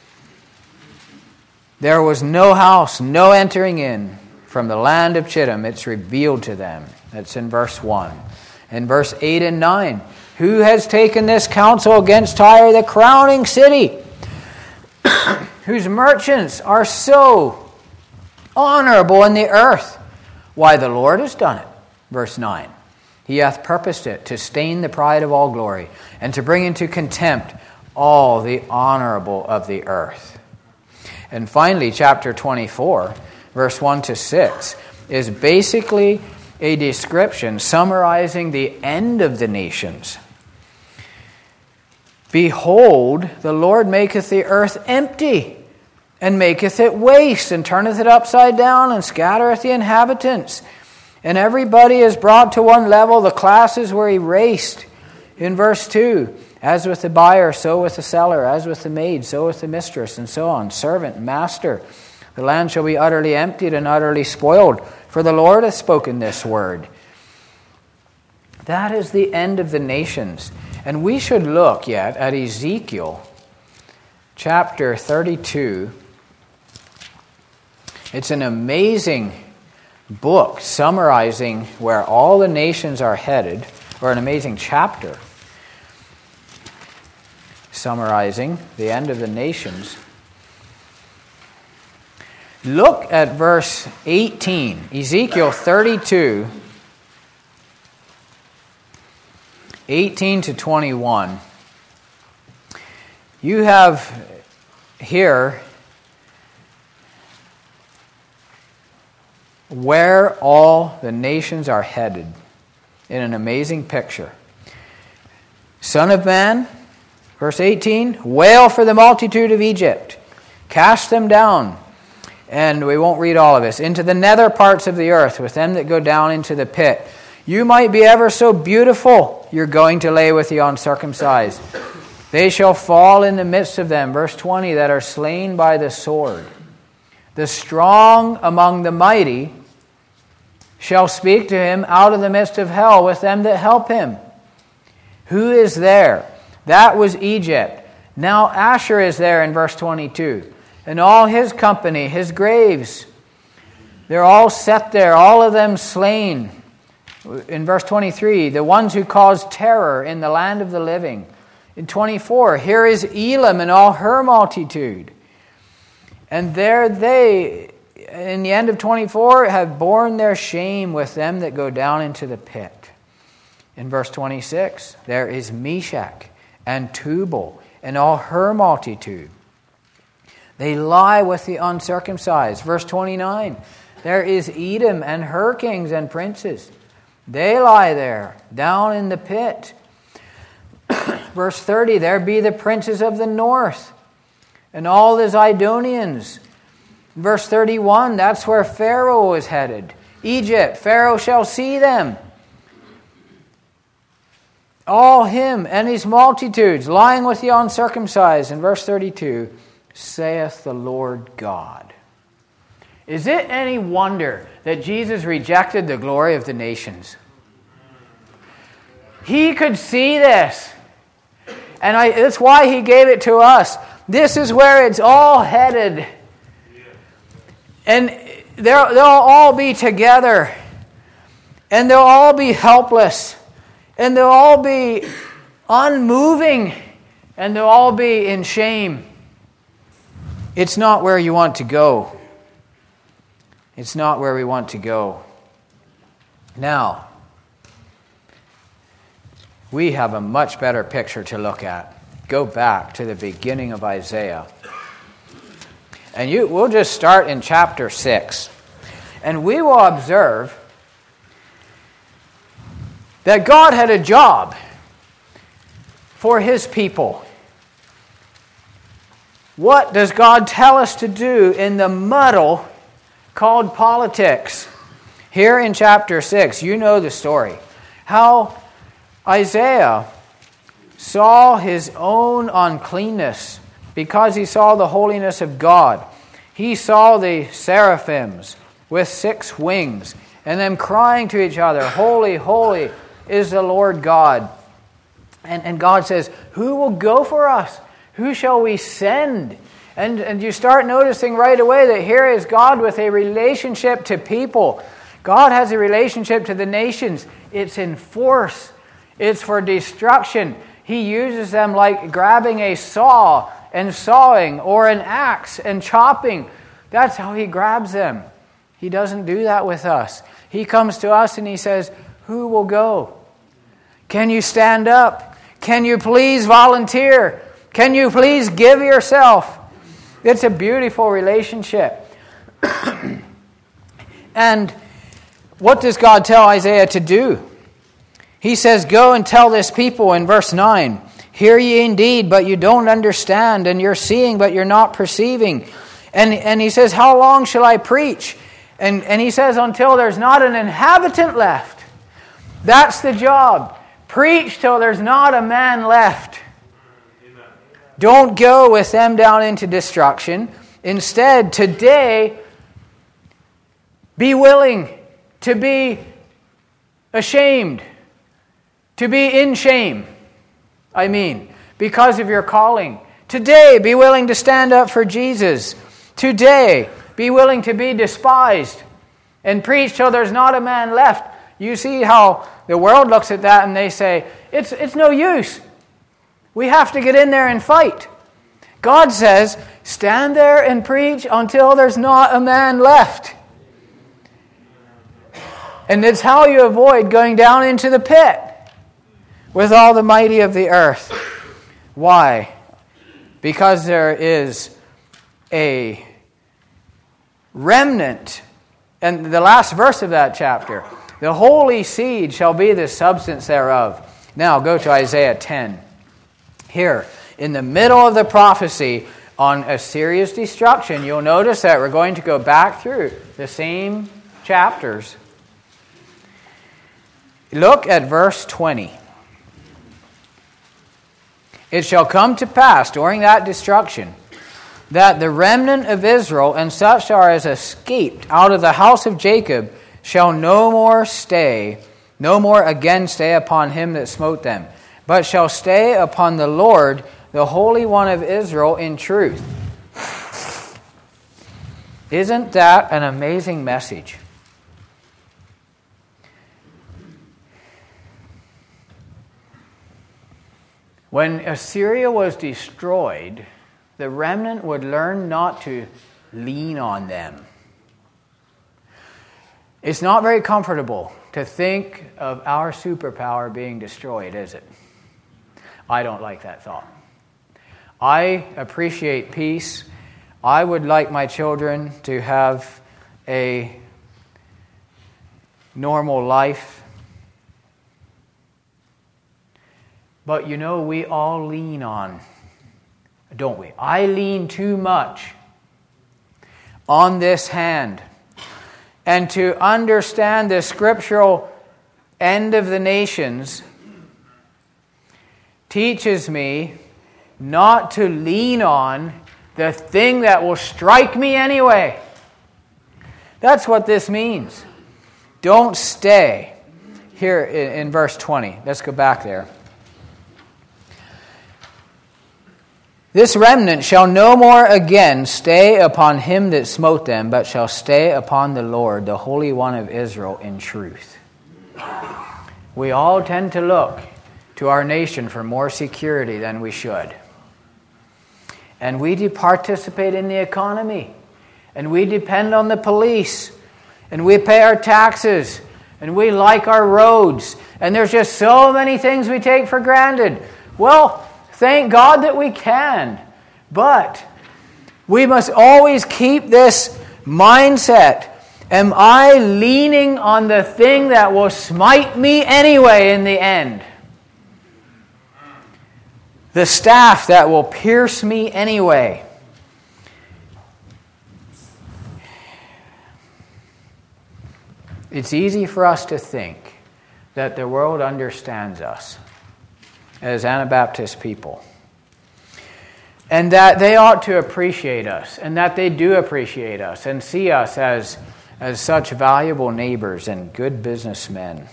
There was no house, no entering in. From the land of Chittim, it's revealed to them. That's in verse one. In verse eight and nine, who has taken this counsel against Tyre, the crowning city, whose merchants are so honorable in the earth? Why, the Lord has done it. Verse nine, he hath purposed it to stain the pride of all glory, and to bring into contempt all the honorable of the earth. And finally, chapter twenty-four, verse one to six, is basically a description summarizing the end of the nations. Behold, the Lord maketh the earth empty, and maketh it waste, and turneth it upside down, and scattereth the inhabitants. And everybody is brought to one level, the classes were erased. In verse two, as with the buyer, so with the seller, as with the maid, so with the mistress, and so on, servant, master. The land shall be utterly emptied and utterly spoiled, for the Lord hath spoken this word. That is the end of the nations. And we should look yet at Ezekiel chapter thirty-two. It's an amazing book summarizing where all the nations are headed, or an amazing chapter summarizing the end of the nations. Look at verse eighteen, Ezekiel thirty-two, eighteen to twenty-one. You have here where all the nations are headed in an amazing picture. Son of man, verse eighteen, wail for the multitude of Egypt, cast them down. And we won't read all of this. Into the nether parts of the earth, with them that go down into the pit. You might be ever so beautiful, you're going to lay with the uncircumcised. They shall fall in the midst of them, verse twenty, that are slain by the sword. The strong among the mighty shall speak to him out of the midst of hell with them that help him. Who is there? That was Egypt. Now Asher is there in verse twenty-two. And all his company, his graves, they're all set there, all of them slain. In verse twenty-three, the ones who cause terror in the land of the living. In twenty-four, here is Elam and all her multitude. And there they, in the end of twenty-four, have borne their shame with them that go down into the pit. In verse twenty-six, there is Meshach and Tubal and all her multitude. They lie with the uncircumcised. Verse twenty-nine, there is Edom and her kings and princes. They lie there, down in the pit. Verse thirty, there be the princes of the north and all the Zidonians. Verse thirty-one, that's where Pharaoh is headed. Egypt, Pharaoh shall see them. All him and his multitudes lying with the uncircumcised. In verse thirty-two, saith the Lord God. Is it any wonder that Jesus rejected the glory of the nations? He could see this. And I, that's why he gave it to us. This is where it's all headed. And they'll, they'll all be together. And they'll all be helpless. And they'll all be unmoving. And they'll all be in shame. It's not where you want to go. It's not where we want to go. Now, we have a much better picture to look at. Go back to the beginning of Isaiah. And you, we'll just start in chapter six. And we will observe that God had a job for His people. What does God tell us to do in the muddle called politics? Here in chapter six, you know the story. How Isaiah saw his own uncleanness because he saw the holiness of God. He saw the seraphims with six wings and them crying to each other, holy, holy is the Lord God. And, and God says, who will go for us? Who shall we send? And, and you start noticing right away that here is God with a relationship to people. God has a relationship to the nations. It's in force. It's for destruction. He uses them like grabbing a saw and sawing, or an axe and chopping. That's how He grabs them. He doesn't do that with us. He comes to us and He says, who will go? Can you stand up? Can you please volunteer? Can you please give yourself? It's a beautiful relationship. And what does God tell Isaiah to do? He says, go and tell this people in verse nine, hear ye indeed, but you don't understand, and you're seeing, but you're not perceiving. And, and he says, how long shall I preach? And, and he says, until there's not an inhabitant left. That's the job. Preach till there's not a man left. Amen. Don't go with them down into destruction. Instead, today, be willing to be ashamed. To be in shame, I mean, because of your calling. Today, be willing to stand up for Jesus. Today, be willing to be despised and preach till there's not a man left. You see how the world looks at that and they say, it's, it's no use. We have to get in there and fight. God says, stand there and preach until there's not a man left. And it's how you avoid going down into the pit with all the mighty of the earth. Why? Because there is a remnant. And the last verse of that chapter, the holy seed shall be the substance thereof. Now go to Isaiah ten. Here, in the middle of the prophecy on Assyria's destruction, you'll notice that we're going to go back through the same chapters. Look at verse twenty. It shall come to pass during that destruction that the remnant of Israel and such are as escaped out of the house of Jacob shall no more stay, no more again stay upon him that smote them, but shall stay upon the Lord, the Holy One of Israel, in truth. Isn't that an amazing message? When Assyria was destroyed, the remnant would learn not to lean on them. It's not very comfortable to think of our superpower being destroyed, is it? I don't like that thought. I appreciate peace. I would like my children to have a normal life. But you know, we all lean on, don't we? I lean too much on this hand. And to understand the scriptural end of the nations teaches me not to lean on the thing that will strike me anyway. That's what this means. Don't stay. Here in, in verse twenty. Let's go back there. This remnant shall no more again stay upon him that smote them, but shall stay upon the Lord, the Holy One of Israel, in truth. We all tend to look to our nation for more security than we should. And we do participate in the economy. And we depend on the police. And we pay our taxes. And we like our roads. And there's just so many things we take for granted. Well, thank God that we can. But we must always keep this mindset. Am I leaning on the thing that will smite me anyway in the end? The staff that will pierce me anyway. It's easy for us to think that the world understands us as Anabaptist people, and that they ought to appreciate us, and that they do appreciate us and see us as, as such valuable neighbors and good businessmen.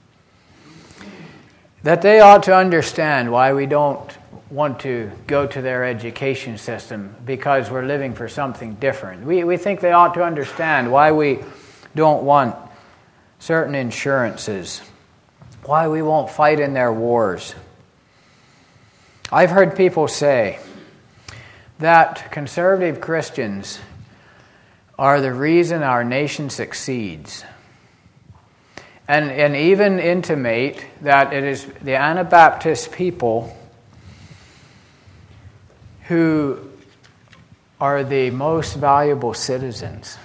That they ought to understand why we don't want to go to their education system because we're living for something different. We, we think they ought to understand why we don't want certain insurances, why we won't fight in their wars. I've heard people say that conservative Christians are the reason our nation succeeds. And, and even intimate that it is the Anabaptist people who are the most valuable citizens.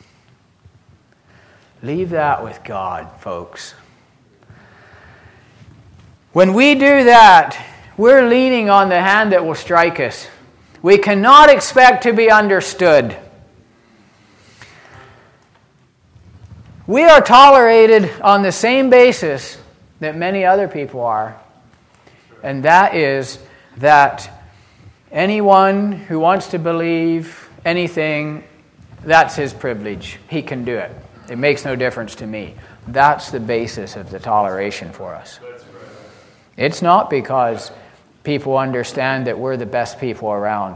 Leave that with God, folks. When we do that, we're leaning on the hand that will strike us. We cannot expect to be understood. We are tolerated on the same basis that many other people are. And that is that anyone who wants to believe anything, that's his privilege. He can do it. It makes no difference to me. That's the basis of the toleration for us. It's not because people understand that we're the best people around.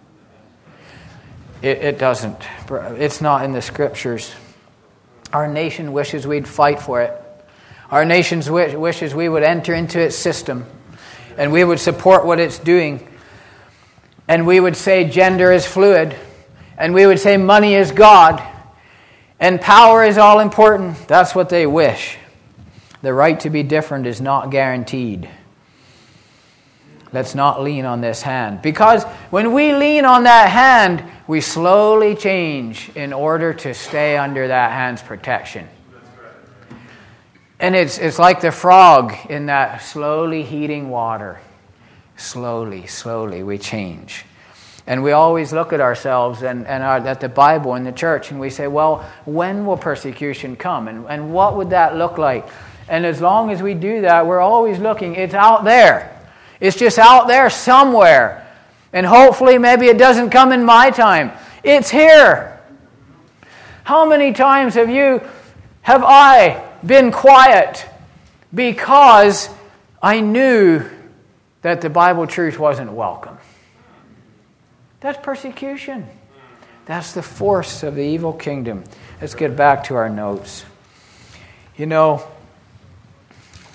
It, it doesn't. It's not in the Scriptures. Our nation wishes we'd fight for it. Our nation wish, wishes we would enter into its system and we would support what it's doing. And we would say gender is fluid. And we would say money is God. And power is all important. That's what they wish. The right to be different is not guaranteed. Let's not lean on this hand. Because when we lean on that hand, we slowly change in order to stay under that hand's protection. And it's it's like the frog in that slowly heating water. Slowly, slowly we change. And we always look at ourselves and, and our, at the Bible and the church and we say, well, when will persecution come? And, and what would that look like? And as long as we do that, we're always looking. It's out there. It's just out there somewhere. And hopefully maybe it doesn't come in my time. It's here. How many times have you, have I been quiet because I knew that the Bible truth wasn't welcome? That's persecution. That's the force of the evil kingdom. Let's get back to our notes. You know,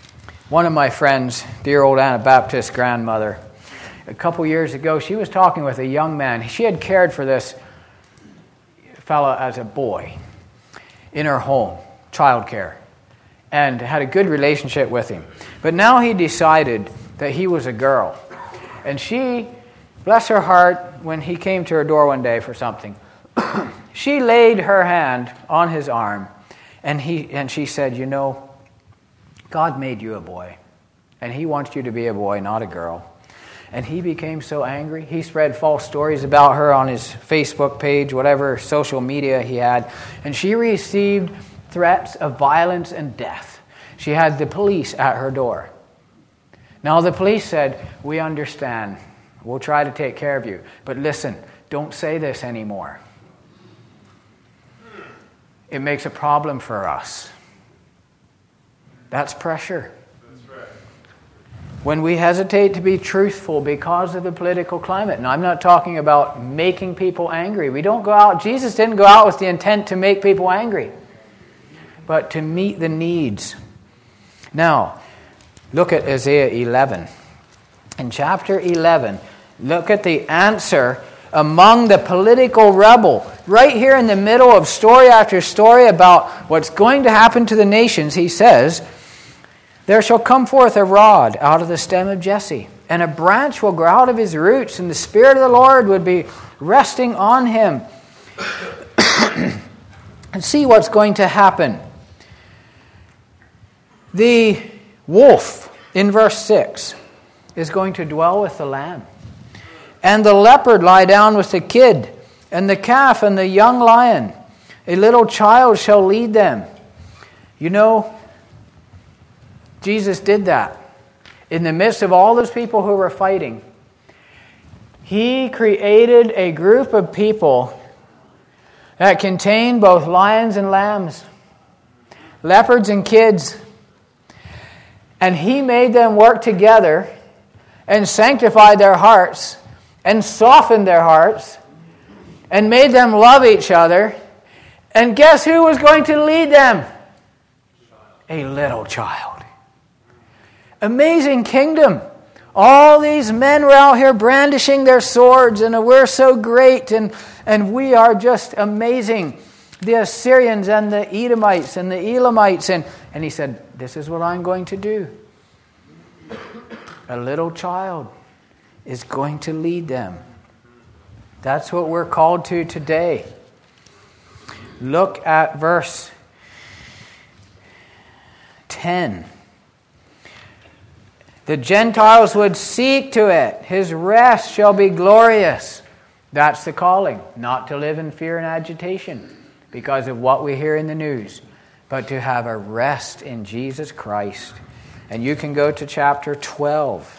One of my friends, dear old Anabaptist grandmother, a couple years ago, she was talking with a young man. She had cared for this fellow as a boy in her home, childcare, and had a good relationship with him. But now he decided that he was a girl. And she, bless her heart, when he came to her door one day for something, she laid her hand on his arm, and he and she said, you know, God made you a boy, and he wants you to be a boy, not a girl. And he became so angry. He spread false stories about her on his Facebook page, whatever social media he had. And she received threats of violence and death. She had the police at her door. Now the police said, we understand. We'll try to take care of you. But listen, don't say this anymore. It makes a problem for us. That's pressure. When we hesitate to be truthful because of the political climate. And I'm not talking about making people angry. We don't go out, Jesus didn't go out with the intent to make people angry, but to meet the needs. Now, look at Isaiah eleven. In chapter eleven, look at the answer among the political rebel. Right here in the middle of story after story about what's going to happen to the nations, he says, there shall come forth a rod out of the stem of Jesse, and a branch will grow out of his roots, and the Spirit of the Lord would be resting on him. And see what's going to happen. The wolf, in verse six, is going to dwell with the lamb. And the leopard lie down with the kid, and the calf and the young lion. A little child shall lead them. You know, Jesus did that. In the midst of all those people who were fighting, he created a group of people that contained both lions and lambs, leopards and kids. And he made them work together and sanctified their hearts and softened their hearts and made them love each other. And guess who was going to lead them? A little child. Amazing kingdom. All these men were out here brandishing their swords, and we're so great, and, and we are just amazing. The Assyrians and the Edomites and the Elamites. And, and he said, this is what I'm going to do. A little child is going to lead them. That's what we're called to today. Look at verse ten. The Gentiles would seek to it. His rest shall be glorious. That's the calling. Not to live in fear and agitation because of what we hear in the news, but to have a rest in Jesus Christ. And you can go to chapter twelve.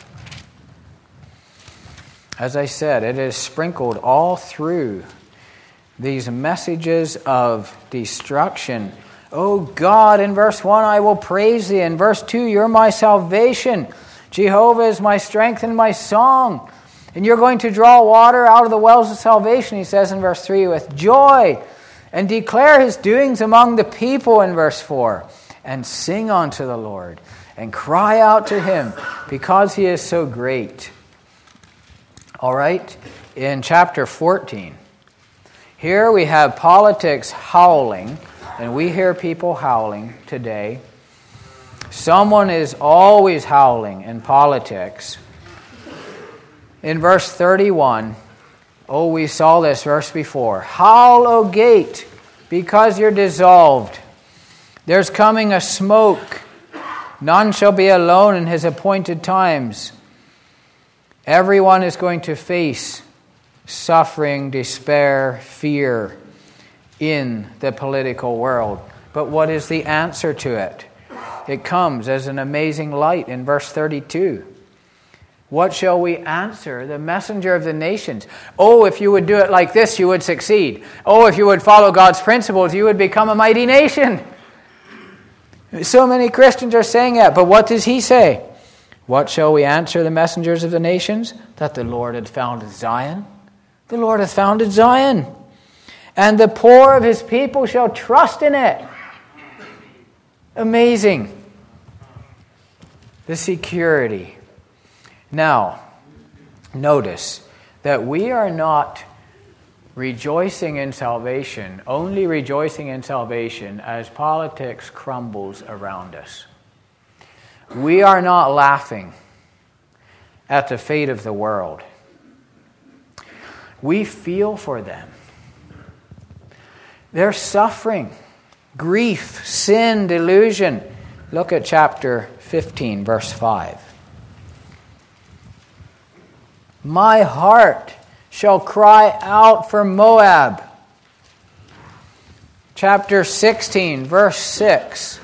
As I said, it is sprinkled all through these messages of destruction. Oh God, in verse one, I will praise thee. In verse two, you're my salvation. Jehovah is my strength and my song. And you're going to draw water out of the wells of salvation, he says in verse three, with joy. And declare his doings among the people in verse four. And sing unto the Lord. And cry out to him because he is so great. All right, in chapter fourteen. Here we have politics howling. And we hear people howling today. Someone is always howling in politics. In verse thirty-one, oh, we saw this verse before. Howl, O gate, because you're dissolved. There's coming a smoke. None shall be alone in his appointed times. Everyone is going to face suffering, despair, fear in the political world. But what is the answer to it? It comes as an amazing light in verse thirty-two. What shall we answer the messenger of the nations? Oh, if you would do it like this, you would succeed. Oh, if you would follow God's principles, you would become a mighty nation. So many Christians are saying that, but what does he say? What shall we answer the messengers of the nations? That the Lord had founded Zion. The Lord hath founded Zion. And the poor of his people shall trust in it. Amazing. the security. Now, notice that we are not rejoicing in salvation, only rejoicing in salvation as politics crumbles around us. We are not laughing at the fate of the world. We feel for them. They're suffering, grief, sin, delusion. Look at chapter fifteen, verse five. My heart shall cry out for Moab. Chapter sixteen, verse six.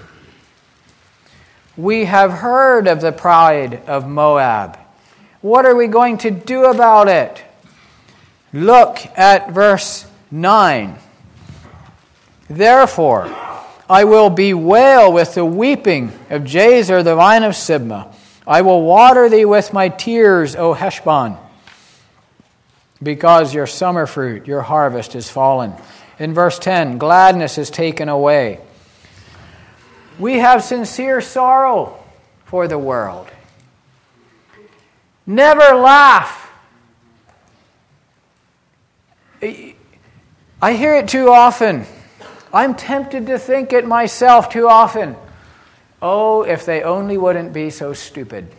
We have heard of the pride of Moab. What are we going to do about it? Look at verse nine. Therefore, I will bewail with the weeping of Jazer, the vine of Sibmah. I will water thee with my tears, O Heshbon, because your summer fruit, your harvest is fallen. In verse ten, gladness is taken away. We have sincere sorrow for the world. Never laugh. I hear it too often. I'm tempted to think it myself too often. Oh, if they only wouldn't be so stupid.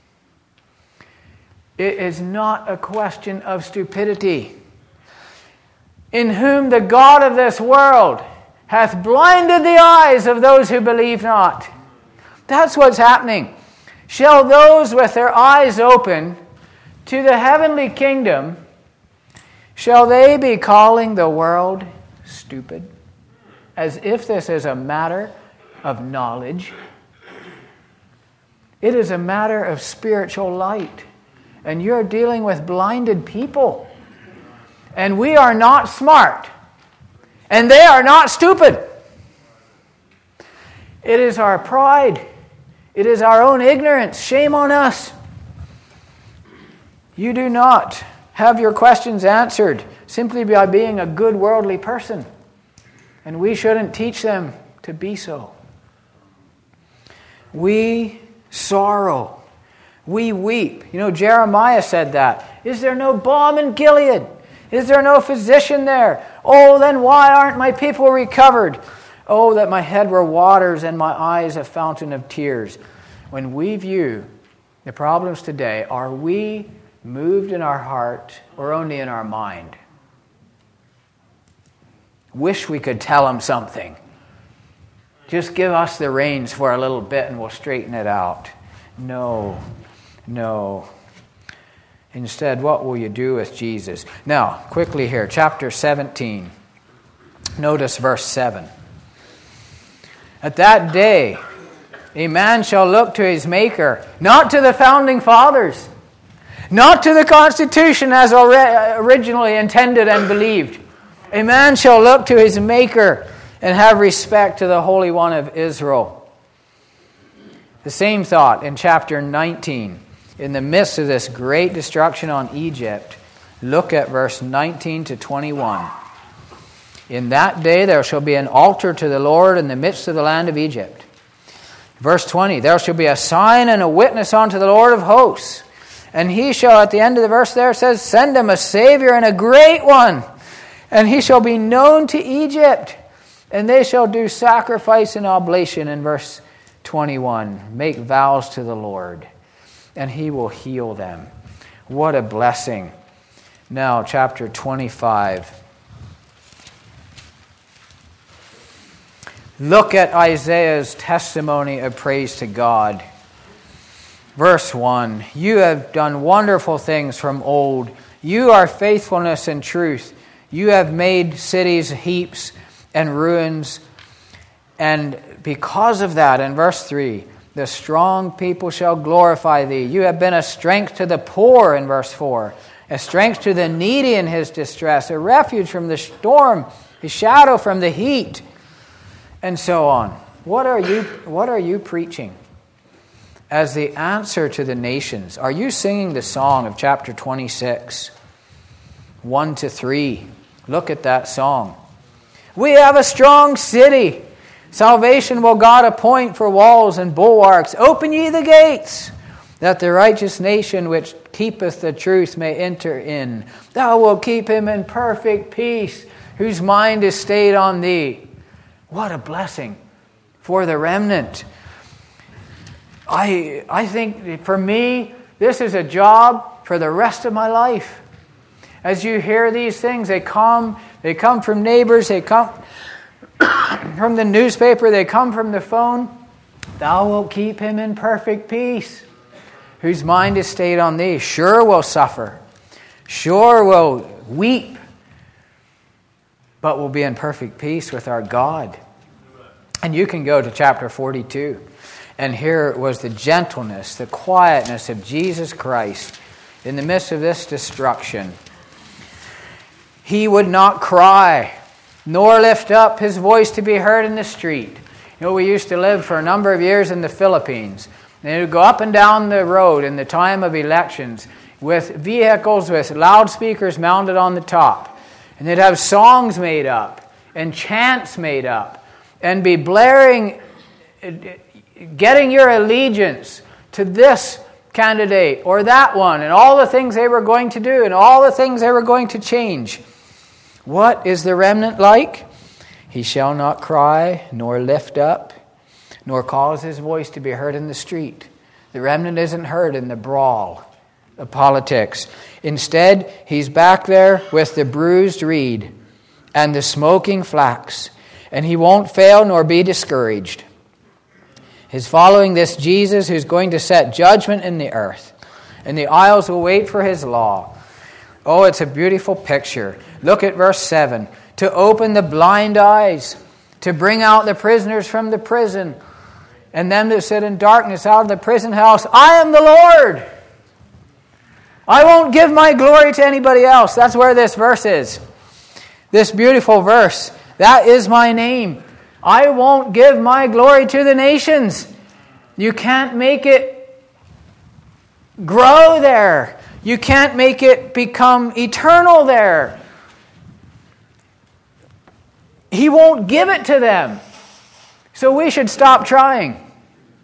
It is not a question of stupidity. In whom the God of this world hath blinded the eyes of those who believe not. That's what's happening. Shall those with their eyes open to the heavenly kingdom, shall they be calling the world stupid? As if this is a matter of knowledge. It is a matter of spiritual light. And you're dealing with blinded people. And we are not smart. And they are not stupid. It is our pride. It is our own ignorance. Shame on us. You do not have your questions answered simply by being a good worldly person. And we shouldn't teach them to be so. We sorrow. We weep. You know, Jeremiah said that. Is there no balm in Gilead? Is there no physician there? Oh, then why aren't my people recovered? Oh, that my head were waters and my eyes a fountain of tears. When we view the problems today, are we moved in our heart or only in our mind? Wish we could tell them something. Just give us the reins for a little bit and we'll straighten it out. No, no. Instead, what will you do with Jesus? Now, quickly here, chapter seventeen. Notice verse seven. At that day, a man shall look to his Maker, not to the founding fathers, not to the Constitution as originally intended and believed. A man shall look to his Maker and have respect to the Holy One of Israel. The same thought in chapter nineteen. In the midst of this great destruction on Egypt, look at verse nineteen to twenty-one. In that day there shall be an altar to the Lord in the midst of the land of Egypt. Verse twenty, there shall be a sign and a witness unto the Lord of hosts. And he shall, at the end of the verse there, it says, send him a Savior and a great one. And he shall be known to Egypt. And they shall do sacrifice and oblation in verse twenty-one. Make vows to the Lord. And he will heal them. What a blessing. Now, chapter twenty-five. Look at Isaiah's testimony of praise to God. Verse one. You have done wonderful things from old. You are faithfulness and truth. You have made cities heaps and ruins. And because of that, in verse three, the strong people shall glorify thee. You have been a strength to the poor, in verse four. A strength to the needy in his distress. A refuge from the storm. A shadow from the heat. And so on. What are you, what are you preaching as the answer to the nations? Are you singing the song of chapter twenty-six? one to three. Look at that song. We have a strong city. Salvation will God appoint for walls and bulwarks. Open ye the gates, that the righteous nation which keepeth the truth may enter in. Thou wilt keep him in perfect peace, whose mind is stayed on thee. What a blessing for the remnant. I, I think for me, this is a job for the rest of my life. As you hear these things, they come, they come from neighbors, they come from the newspaper, they come from the phone. Thou wilt keep him in perfect peace, whose mind is stayed on thee. Sure will suffer, sure will weep, but will be in perfect peace with our God. And you can go to chapter forty-two, and here was the gentleness, the quietness of Jesus Christ in the midst of this destruction. He would not cry, nor lift up his voice to be heard in the street. You know, we used to live for a number of years in the Philippines. They would go up and down the road in the time of elections with vehicles with loudspeakers mounted on the top. And they'd have songs made up and chants made up and be blaring, getting your allegiance to this candidate or that one and all the things they were going to do and all the things they were going to change. What is the remnant like? He shall not cry, nor lift up, nor cause his voice to be heard in the street. The remnant isn't heard in the brawl of politics. Instead, he's back there with the bruised reed and the smoking flax, and he won't fail nor be discouraged. He's following this Jesus who's going to set judgment in the earth, and the isles will wait for his law. Oh, it's a beautiful picture. Look at verse seven. To open the blind eyes, to bring out the prisoners from the prison, and them that sit in darkness out of the prison house. I am the Lord. I won't give my glory to anybody else. That's where this verse is. This beautiful verse. That is my name. I won't give my glory to the nations. You can't make it grow there. You can't make it become eternal there. He won't give it to them. So we should stop trying.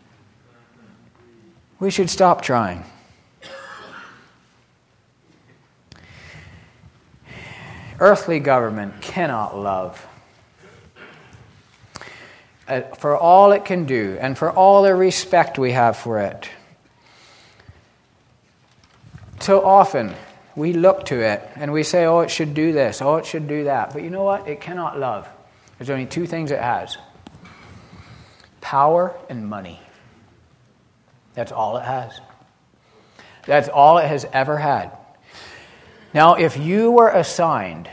We should stop trying. Earthly government cannot love. Uh, for all it can do and for all the respect we have for it. So often we look to it and we say, oh, it should do this, oh, it should do that. But you know what? It cannot love. There's only two things it has. Power and money. That's all it has. That's all it has ever had. Now, if you were assigned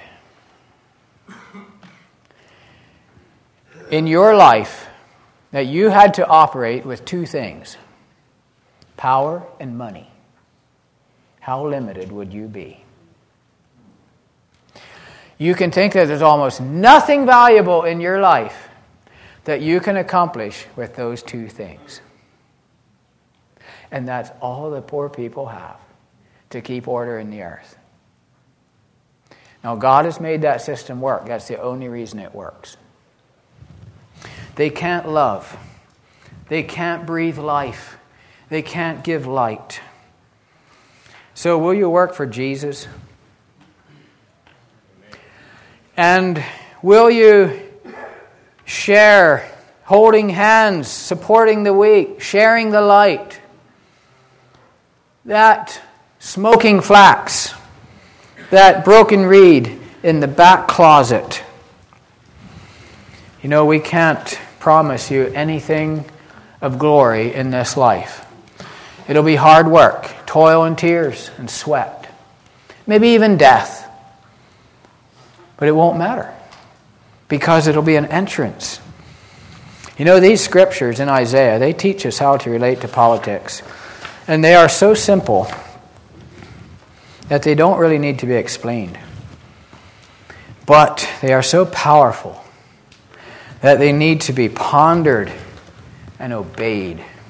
in your life that you had to operate with two things, power and money, how limited would you be? You can think that there's almost nothing valuable in your life that you can accomplish with those two things. And that's all the poor people have to keep order in the earth. Now, God has made that system work. That's the only reason it works. They can't love. They can't breathe life. They can't give light. So will you work for Jesus? And will you share, holding hands, supporting the weak, sharing the light? That smoking flax, that broken reed in the back closet. You know, we can't promise you anything of glory in this life. It'll be hard work, toil and tears and sweat, maybe even death. But it won't matter because it'll be an entrance. You know, these scriptures in Isaiah, they teach us how to relate to politics. And they are so simple that they don't really need to be explained. But they are so powerful that they need to be pondered and obeyed.